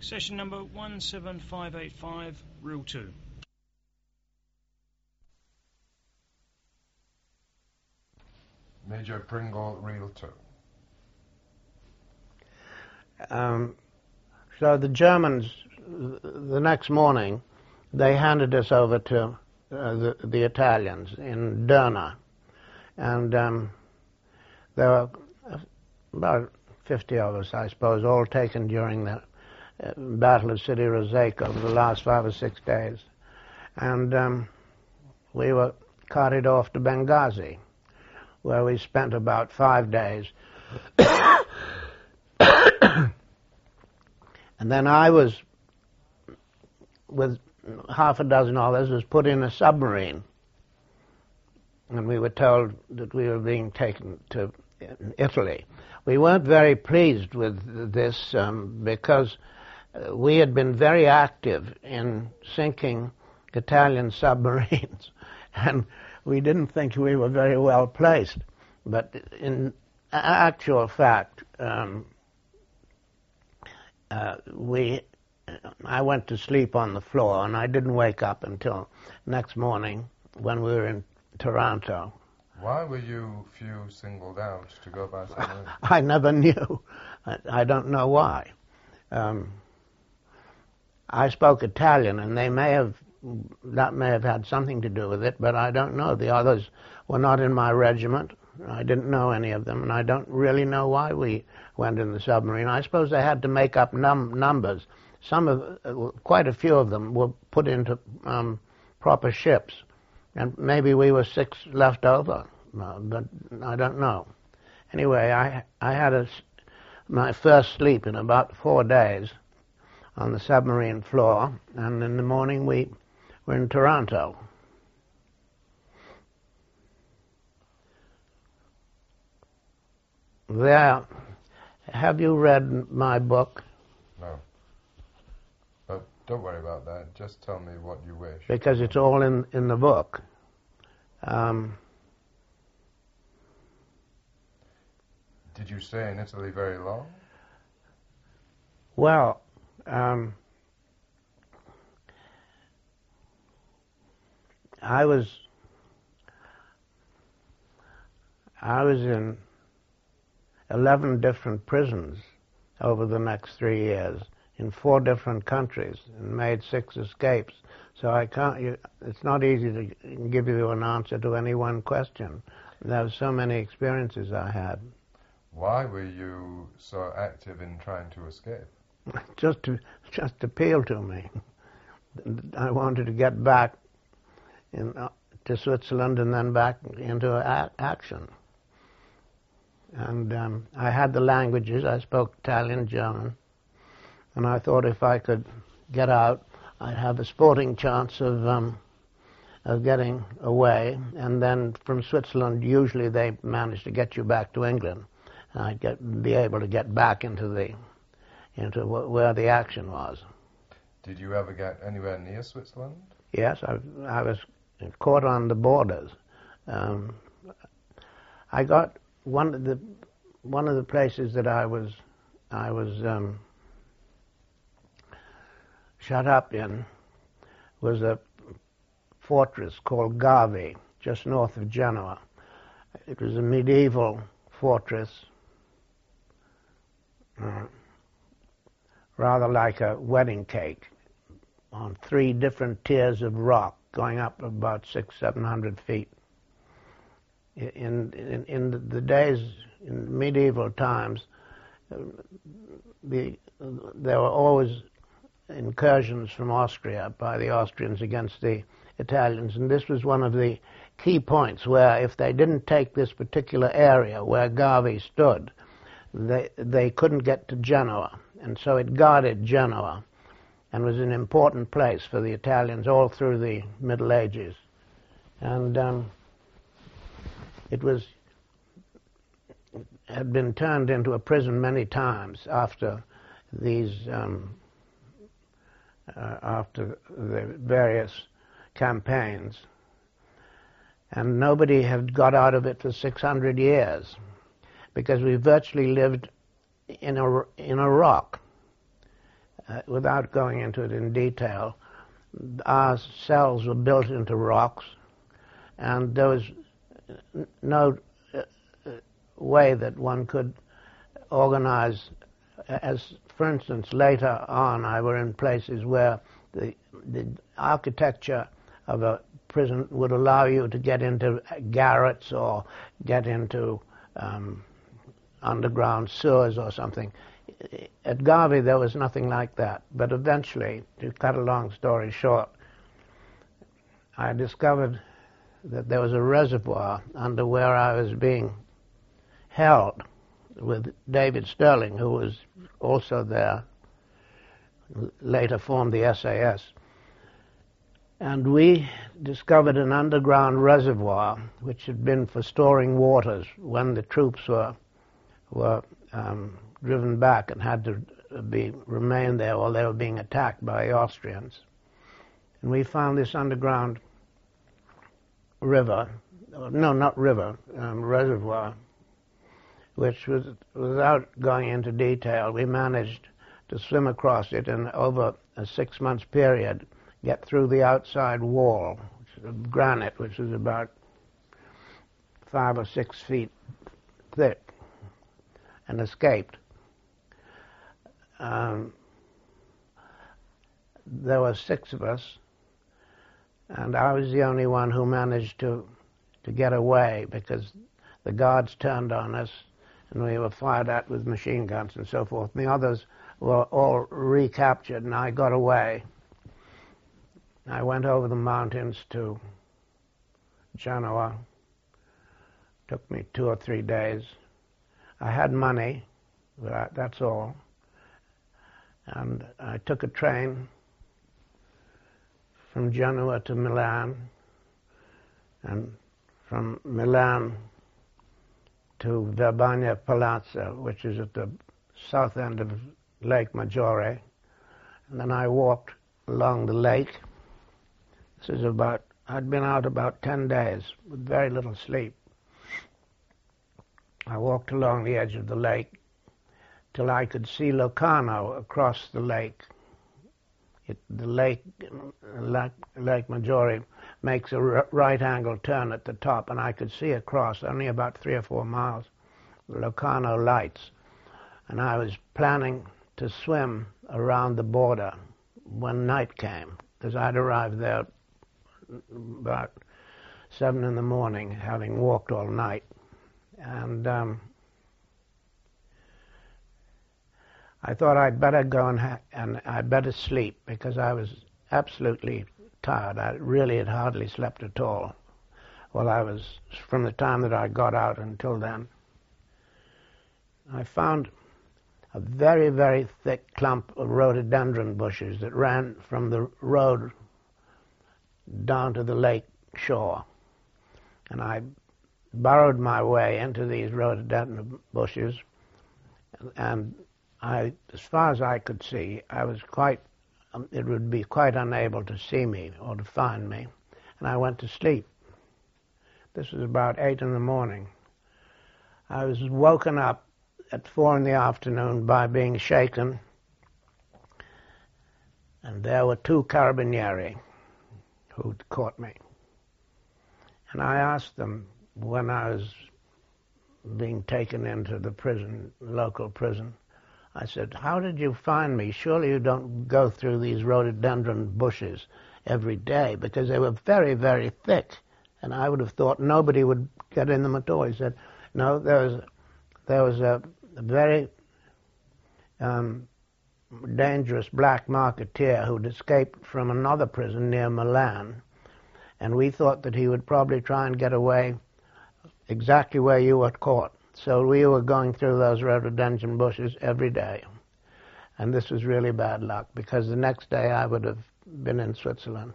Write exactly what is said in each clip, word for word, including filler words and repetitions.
Session number one seven five eight five, reel two. Major Pringle, reel two. Um, so the Germans, the next morning, they handed us over to uh, the, the Italians in Derna. And um, there were about fifty of us, I suppose, all taken during the uh, Battle of Sidi Rezaiq over the last five or six days. And um, we were carted off to Benghazi, where we spent about five days. And then I was, with half a dozen others, was put in a submarine. And we were told that we were being taken to Italy. We weren't very pleased with this um, because uh, we had been very active in sinking Italian submarines. And we didn't think we were very well placed. But in actual fact, um, uh, we, I went to sleep on the floor, and I didn't wake up until next morning when we were in Toronto. Why were you few singled out to go by submarine? I never knew. I, I don't know why. Um, I spoke Italian, and they may have, that may have had something to do with it, but I don't know. The others were not in my regiment. I didn't know any of them, and I don't really know why we went in the submarine. I suppose they had to make up num numbers. Some of, uh, quite a few of them were put into um, proper ships, and maybe we were six left over, uh, but I don't know. Anyway, I I had a, my first sleep in about four days on the submarine floor, and in the morning we were in Toronto. There, have you read my book? No. But don't worry about that. Just tell me what you wish. Because it's all in, in the book. Um, Did you stay in Italy very long? Well, um, I was I was in eleven different prisons over the next three years in four different countries and made six escapes. So I can't, you, it's not easy to give you an answer to any one question. There were so many experiences I had. Why were you so active in trying to escape? Just to, just appealed to me. I wanted to get back in, uh, to Switzerland and then back into a action. And um, I had the languages. I spoke Italian, German, and I thought if I could get out, I'd have a sporting chance of um, of getting away. And then from Switzerland, usually they manage to get you back to England, and I'd get, be able to get back into the into wh where the action was. Did you ever get anywhere near Switzerland? Yes, I, I was caught on the borders. Um, I got. One of the one of the places that I was I was um, shut up in was a fortress called Gavi, just north of Genoa. It was a medieval fortress, uh, rather like a wedding cake, on three different tiers of rock, going up about six, seven hundred feet. In, in, in the days, in medieval times, uh, the, there were always incursions from Austria by the Austrians against the Italians, and this was one of the key points where if they didn't take this particular area where Gavi stood, they, they couldn't get to Genoa, and so it guarded Genoa and was an important place for the Italians all through the Middle Ages. And um, It was had been turned into a prison many times after these um, uh, after the various campaigns, and nobody had got out of it for six hundred years because we virtually lived in a in a rock. uh, without going into it in detail, our cells were built into rocks, and there was no uh, way that one could organize, as for instance later on I were in places where the, the architecture of a prison would allow you to get into garrets or get into um, underground sewers or something. At Garvey there was nothing like that, but eventually, to cut a long story short, I discovered that there was a reservoir under where I was being held with David Sterling, who was also there, later formed the S A S. And we discovered an underground reservoir which had been for storing waters when the troops were were um, driven back and had to be remain there while they were being attacked by the Austrians. And we found this underground river, no, not river, um, reservoir, which was, without going into detail, we managed to swim across it and over a six months period get through the outside wall, which is of granite, which is about five or six feet thick, and escaped. Um, there were six of us, and I was the only one who managed to to get away because the guards turned on us and we were fired at with machine guns and so forth. And the others were all recaptured, and I got away. I went over the mountains to Genoa. Took me two or three days. I had money, but I, that's all. And I took a train from Genoa to Milan, and from Milan to Verbania Palazzo, which is at the south end of Lake Maggiore. And then I walked along the lake. This is about, I'd been out about ten days with very little sleep. I walked along the edge of the lake till I could see Locarno across the lake. It, the lake, Lake, Lake Maggiore, makes a right-angle turn at the top, and I could see across, only about three or four miles, the Locarno lights. And I was planning to swim around the border when night came, because I'd arrived there about seven in the morning, having walked all night. And um, I thought I'd better go and, ha and I'd better sleep, because I was absolutely tired. I really had hardly slept at all while I was, from the time that I got out until then. I found a very, very thick clump of rhododendron bushes that ran from the road down to the lake shore. And I burrowed my way into these rhododendron bushes, and I, as far as I could see, I was quite, um, it would be quite unable to see me or to find me, and I went to sleep. This was about eight in the morning. I was woken up at four in the afternoon by being shaken, and there were two carabinieri who'd caught me. And I asked them, when I was being taken into the prison, local prison, I said, "How did you find me? Surely you don't go through these rhododendron bushes every day," because they were very, very thick, and I would have thought nobody would get in them at all. He said, "No, there was, there was a, a very um, dangerous black marketeer who'd escaped from another prison near Milan, and we thought that he would probably try and get away exactly where you were caught. So we were going through those rhododendron bushes every day." And this was really bad luck, because the next day I would have been in Switzerland.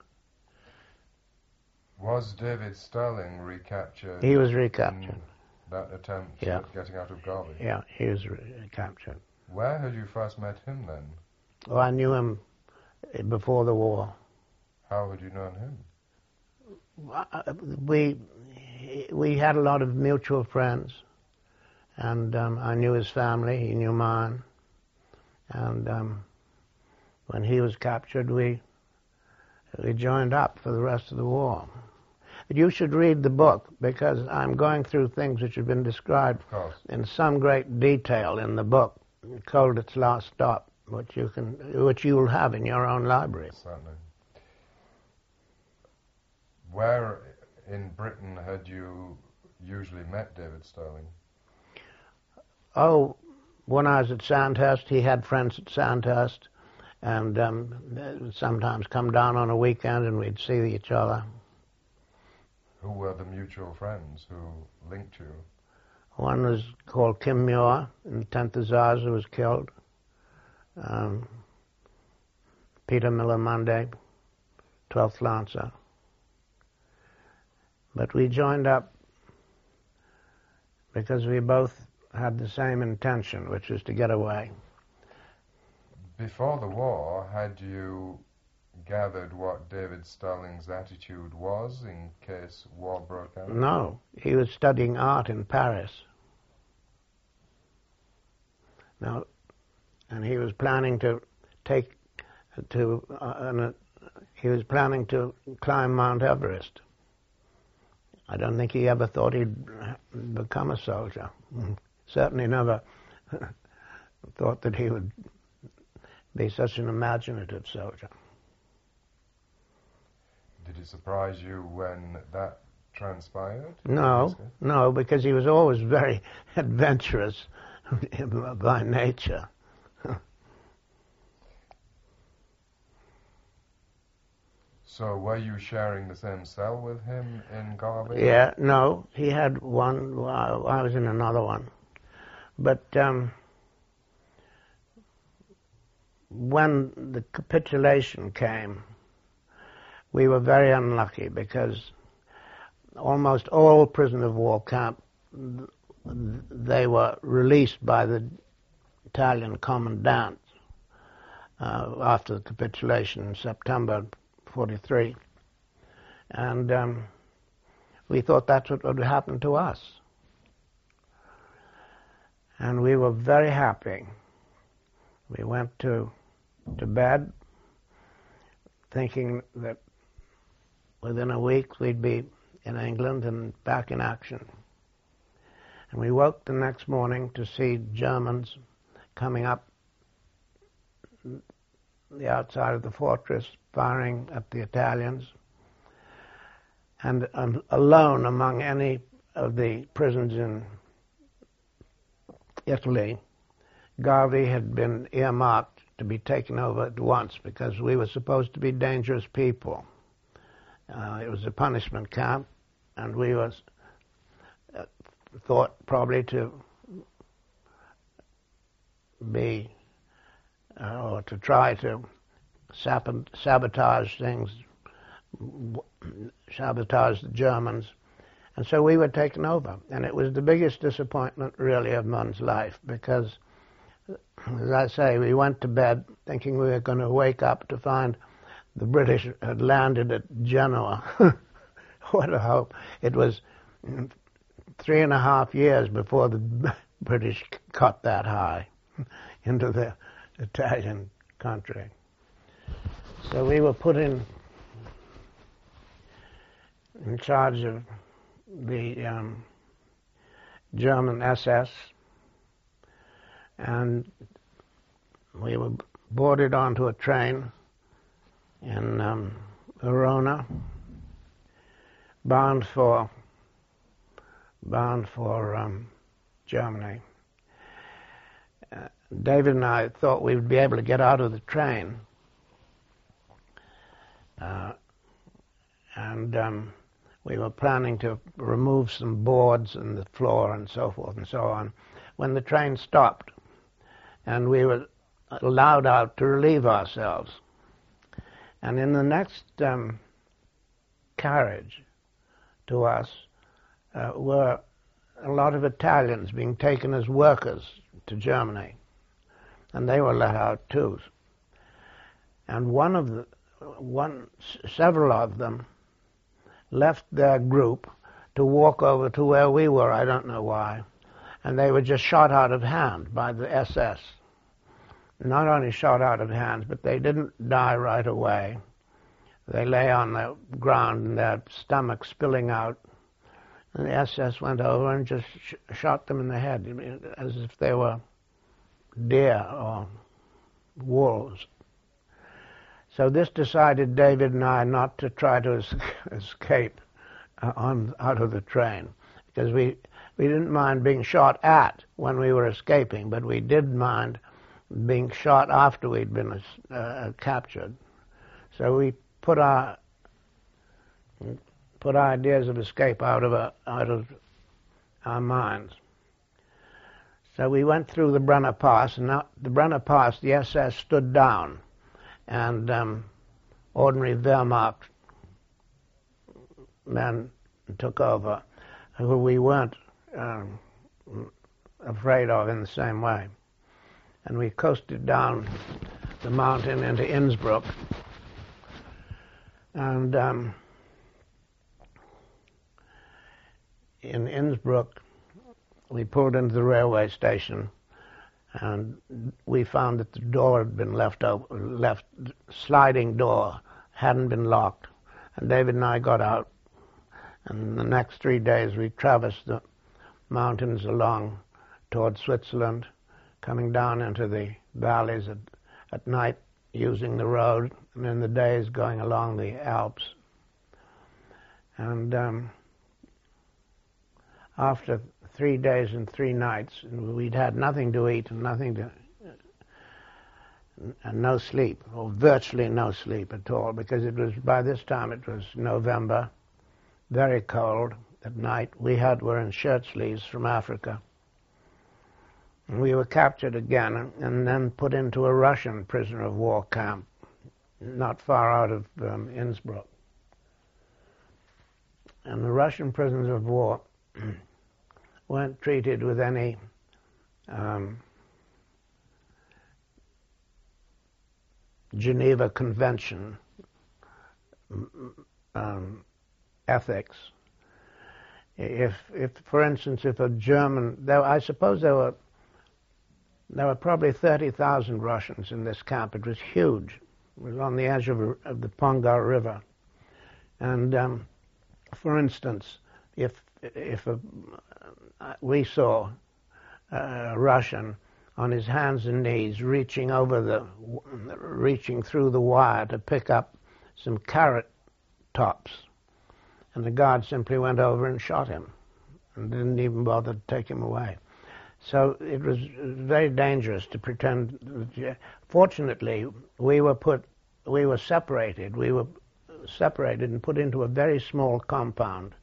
Was David Sterling recaptured? He was recaptured. In that attempt Yeah. at getting out of Garvey? Yeah, he was recaptured. Where had you first met him then? Well, I knew him before the war. How had you known him? We, we had a lot of mutual friends, and um, I knew his family, he knew mine, and um, when he was captured, we we joined up for the rest of the war. But you should read the book, because I'm going through things which have been described in some great detail in the book, Coldit's Last Stop, which you can, which you will have in your own library. Certainly. Where in Britain had you usually met David Stirling? Oh, when I was at Sandhurst, he had friends at Sandhurst, and um, they would sometimes come down on a weekend and we'd see each other. Who were the mutual friends who linked you? One was called Kim Muir, in the tenth Hussars, who was killed. Um, Peter Miller Munday, twelfth Lancer. But we joined up because we both had the same intention, which was to get away. Before the war, had you gathered what David Stirling's attitude was in case war broke out? No, he was studying art in Paris. Now, and he was planning to take to uh, uh, he was planning to climb Mount Everest. I don't think he ever thought he'd become a soldier. Certainly never thought that he would be such an imaginative soldier. Did it surprise you when that transpired? No, no, because he was always very adventurous by nature. So were you sharing the same cell with him in Garvey? Yeah, no, he had one, I was in another one. But um, when the capitulation came, we were very unlucky because almost all prisoner of war camp, they were released by the Italian commandant uh, after the capitulation in September forty-three. And um, we thought that's what would happen to us. And we were very happy. We went to, to bed thinking that within a week we'd be in England and back in action. And we woke the next morning to see Germans coming up the outside of the fortress, firing at the Italians. And um, alone among any of the prisons in Italy, Garvey had been earmarked to be taken over at once because we were supposed to be dangerous people. Uh, it was a punishment camp, and we were uh, thought probably to be, uh, or to try to sab- sabotage things, sabotage the Germans. And so we were taken over. And it was the biggest disappointment, really, of one's life, because, as I say, we went to bed thinking we were going to wake up to find the British had landed at Genoa. What a hope. It was three and a half years before the British got that high into the Italian country. So we were put in in charge of the um, German S S, and we were boarded onto a train in um, Verona, bound for bound for um, Germany. Uh, David and I thought we would be able to get out of the train, uh, and um, we were planning to remove some boards in the floor and so forth and so on, when the train stopped, and we were allowed out to relieve ourselves. And in the next um, carriage to us uh, were a lot of Italians being taken as workers to Germany, and they were let out too. And one of the, one, several of them left their group to walk over to where we were, I don't know why, and they were just shot out of hand by the S S. not only shot out of hands, but they didn't die right away. They lay on the ground and their stomachs spilling out. And the S S went over and just sh shot them in the head, as if they were deer or wolves. So this decided David and I not to try to es escape uh, on out of the train, because we we didn't mind being shot at when we were escaping, but we did mind being shot after we'd been uh, captured. So we put our put our ideas of escape out of a, out of our minds. So we went through the Brenner Pass, and now the Brenner Pass, the S S stood down, and um, ordinary Wehrmacht men took over, who we weren't um, afraid of in the same way. And we coasted down the mountain into Innsbruck, and um, in Innsbruck we pulled into the railway station, and we found that the door had been left open, left sliding door, hadn't been locked. And David and I got out, and the next three days we traversed the mountains along toward Switzerland, coming down into the valleys at, at night using the road, and in the days going along the Alps. And um, after three days and three nights, and we'd had nothing to eat and nothing to, and no sleep, or virtually no sleep at all, because it was, by this time it was November, very cold at night. We had were in shirt sleeves from Africa. And we were captured again and then put into a Russian prisoner of war camp not far out of um, Innsbruck. And the Russian prisoners of war weren't treated with any um, Geneva Convention um, ethics. If, if, for instance, if a German, there, I suppose there were there were probably thirty thousand Russians in this camp. It was huge. It was on the edge of, a, of the Pongar River. And um, for instance, if if a, uh, we saw a Russian on his hands and knees reaching over the, reaching through the wire to pick up some carrot tops, and the guard simply went over and shot him and didn't even bother to take him away. So it was very dangerous to pretend. Fortunately, we were put, we were separated. We were separated and put into a very small compound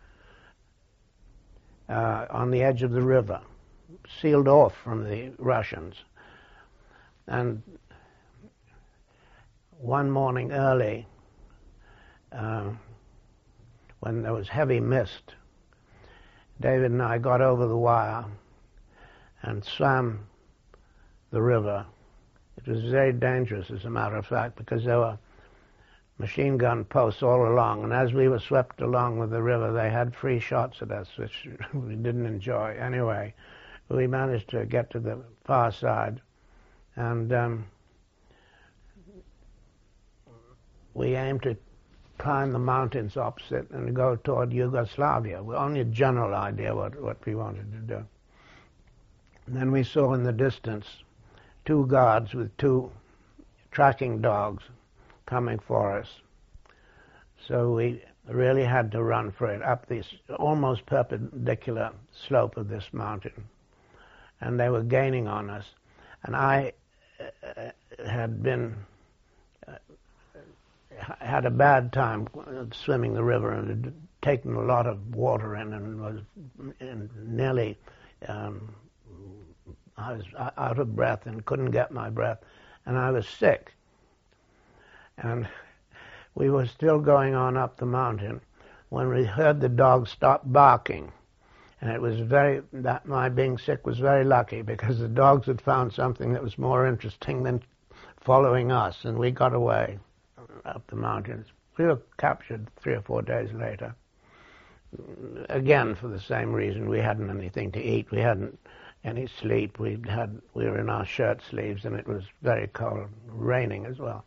uh, on the edge of the river, sealed off from the Russians. And one morning early, uh, when there was heavy mist, David and I got over the wire and swam the river. It was very dangerous, as a matter of fact, because there were machine gun posts all along, and as we were swept along with the river, they had free shots at us, which we didn't enjoy. Anyway, we managed to get to the far side, and um, we aimed to climb the mountains opposite and go toward Yugoslavia. We only a general idea what, what we wanted to do. And then we saw in the distance two guards with two tracking dogs coming for us. So we really had to run for it up this almost perpendicular slope of this mountain. And they were gaining on us. And I uh, had been, uh, had a bad time swimming the river and had taken a lot of water in and was in nearly, um, I was out of breath and couldn't get my breath. And I was sick. And we were still going on up the mountain when we heard the dogs stop barking. And it was very, that my being sick was very lucky, because the dogs had found something that was more interesting than following us, and we got away up the mountains. We were captured three or four days later. Again, for the same reason, we hadn't anything to eat. We hadn't any sleep. We had we were in our shirt sleeves, and it was very cold, raining as well.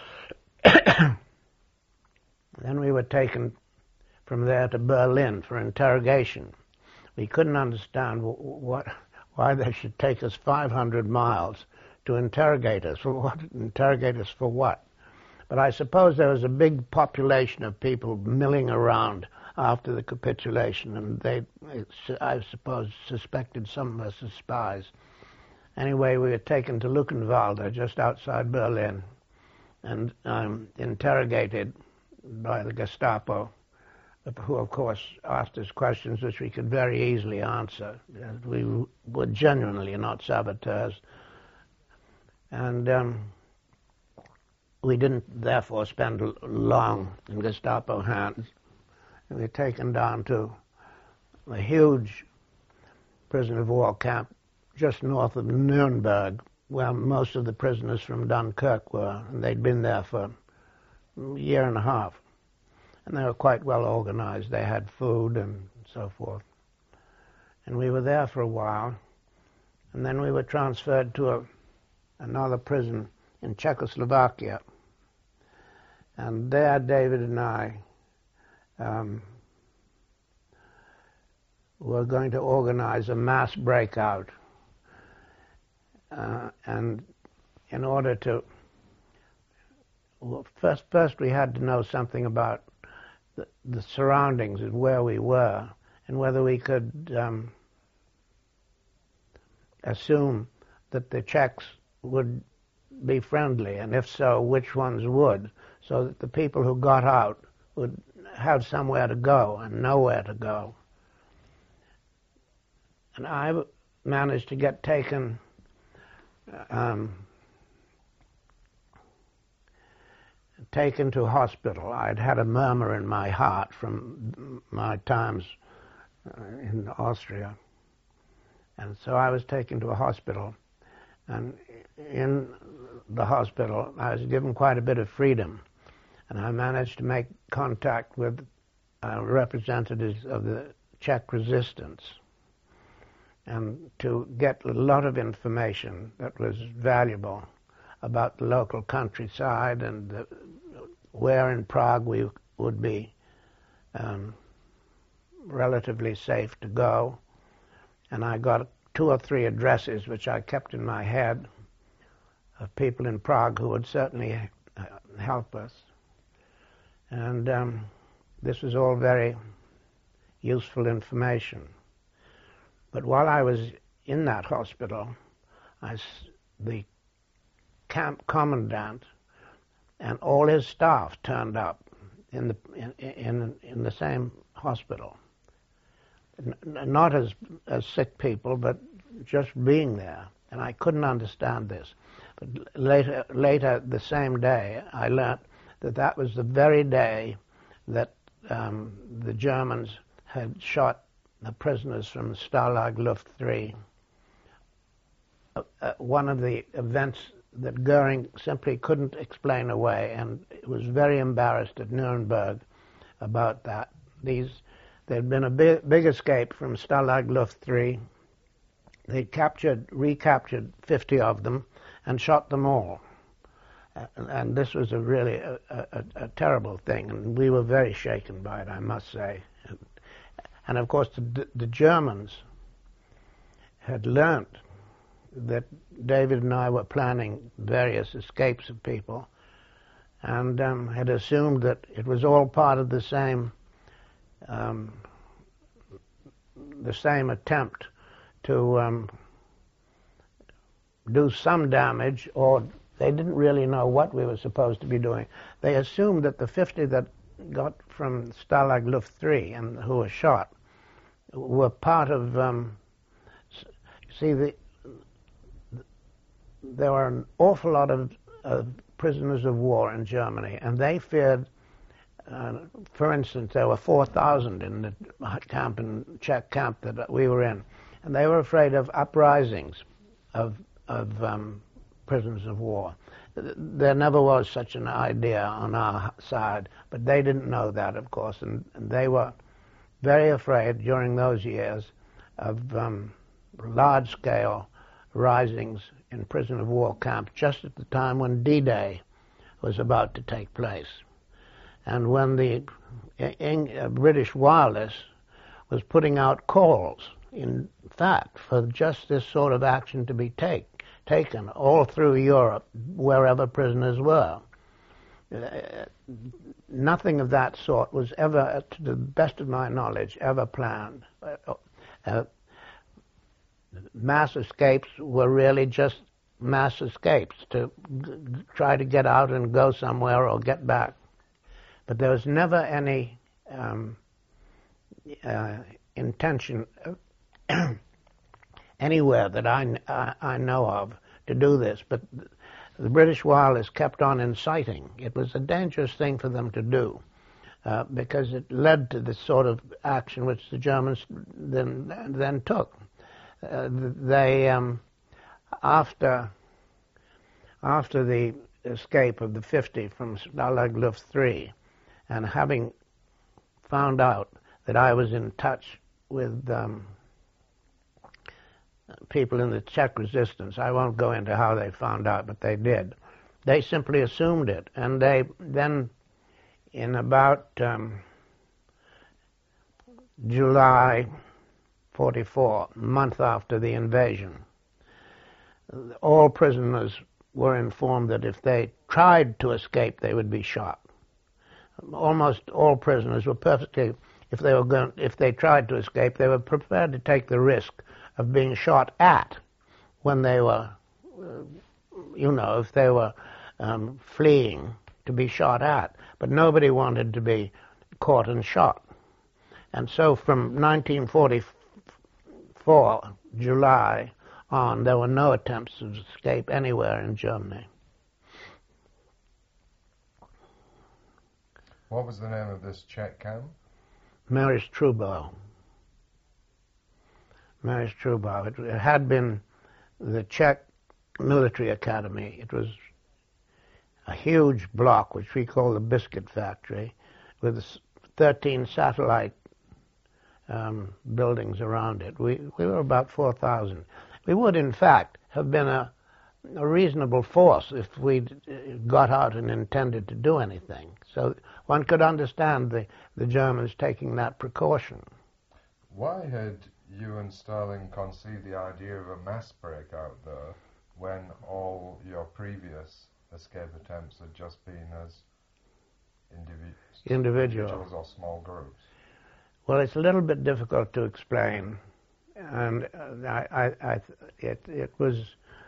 Then we were taken from there to Berlin for interrogation. We couldn't understand what, why they should take us five hundred miles to interrogate us. Well, what, interrogate us for what? But I suppose there was a big population of people milling around after the capitulation, and they, I suppose, suspected some of us as spies. Anyway, we were taken to Luckenwalde, just outside Berlin, and um, interrogated by the Gestapo, who, of course, asked us questions which we could very easily answer. We were genuinely not saboteurs. And um, we didn't, therefore, spend long in Gestapo hands. We were taken down to a huge prisoner of war camp just north of Nuremberg, where most of the prisoners from Dunkirk were, and they'd been there for a year and a half. And they were quite well organized. They had food and so forth. And we were there for a while, and then we were transferred to a, another prison in Czechoslovakia. And there, David and I um, were going to organize a mass breakout. Uh, and in order to, well, first, first we had to know something about the, the surroundings and where we were, and whether we could um, assume that the Czechs would be friendly, and if so, which ones would, so that the people who got out would have somewhere to go and know where to go. And I managed to get taken um, taken to hospital. I'd had a murmur in my heart from my times in Austria. And so I was taken to a hospital. And in the hospital, I was given quite a bit of freedom. And I managed to make contact with uh, representatives of the Czech resistance, and to get a lot of information that was valuable about the local countryside and the, where in Prague we would be um, relatively safe to go. And I got two or three addresses which I kept in my head of people in Prague who would certainly uh, help us. And um, this was all very useful information. But while I was in that hospital, I, the camp commandant and all his staff turned up in the in in, in the same hospital. N not as as sick people, but just being there, and I couldn't understand this. But later, later the same day, I learnt that that was the very day that um, the Germans had shot the prisoners from Stalag Luft three. Uh, uh, one of the events that Goering simply couldn't explain away, and was very embarrassed at Nuremberg about that. These, there'd been a big, big escape from Stalag Luft three. They captured, recaptured fifty of them and shot them all. Uh, and this was a really a, a, a terrible thing, and we were very shaken by it, I must say. And of course, the, the Germans had learnt that David and I were planning various escapes of people, and um, had assumed that it was all part of the same um, the same attempt to um, do some damage, or they didn't really know what we were supposed to be doing. They assumed that the fifty that got from Stalag Luft three and who were shot were part of, um, see, the, there were an awful lot of, of prisoners of war in Germany, and they feared, uh, for instance, there were four thousand in the camp, in Czech camp that we were in, and they were afraid of uprisings of, of um, prisoners of war. There never was such an idea on our side, but they didn't know that, of course, and, and they were very afraid during those years of um, large-scale risings in prisoner of war camps just at the time when D-Day was about to take place. And when the Eng- uh, British wireless was putting out calls, in fact, for just this sort of action to be take, taken all through Europe, wherever prisoners were. Uh, nothing of that sort was ever, to the best of my knowledge, ever planned. Uh, uh, mass escapes were really just mass escapes to g- try to get out and go somewhere or get back. But there was never any um, uh, intention anywhere that I, I, I know of to do this. But the British wireless kept on inciting. It was a dangerous thing for them to do uh, because it led to the sort of action which the Germans then then took. Uh, they um, after after the escape of the fifty from Stalag Luft three, and having found out that I was in touch with um, people in the Czech resistance. I won't go into how they found out, but they did. They simply assumed it, and they then, in about um, July forty-four, a month after the invasion, all prisoners were informed that if they tried to escape, they would be shot. Almost all prisoners were perfectly, if they were going, if they tried to escape, they were prepared to take the risk of being shot at when they were, uh, you know, if they were um, fleeing, to be shot at. But nobody wanted to be caught and shot. And so from nineteen forty-four, July on, there were no attempts to escape anywhere in Germany. What was the name of this Czech camp? Maris Trubau. Maris Trubau. It, it had been the Czech military academy. It was a huge block, which we call the Biscuit Factory, with thirteen satellite um, buildings around it. We, we were about four thousand. We would, in fact, have been a, a reasonable force if we'd got out and intended to do anything. So one could understand the, the Germans taking that precaution. Why had you and Stirling conceived the idea of a mass breakout there when all your previous escape attempts had just been as individu- Individual. individuals or small groups? Well, it's a little bit difficult to explain, and uh, I, I, I, it, it was,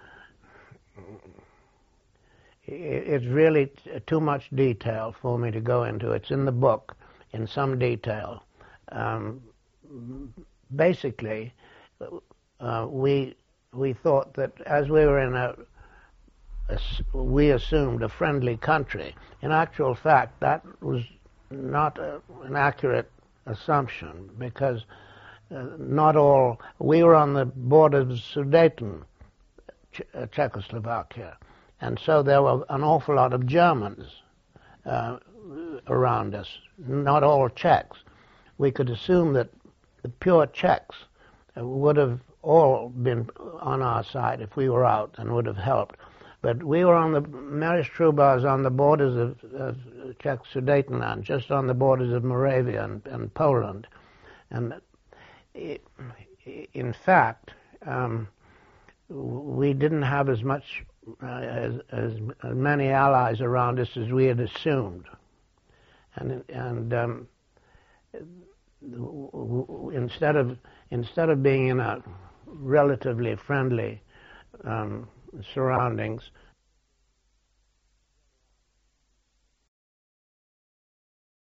it, it's really t- too much detail for me to go into. It's in the book in some detail. Um, basically, uh, we we thought that as we were in a, a, we assumed a friendly country. In actual fact, that was not a, an accurate assumption, because uh, not all, we were on the borders of Sudeten, Ch- uh, Czechoslovakia, and so there were an awful lot of Germans uh, around us, not all Czechs. We could assume that the pure Czechs uh, would have all been on our side if we were out and would have helped. But we were on the, Maris Trubau's on the borders of, of Czech Sudetenland, just on the borders of Moravia and, and Poland. And it, in fact, um, we didn't have as much, uh, as, as, as many allies around us as we had assumed. And, and um, instead of, instead of being in a relatively friendly um, surroundings,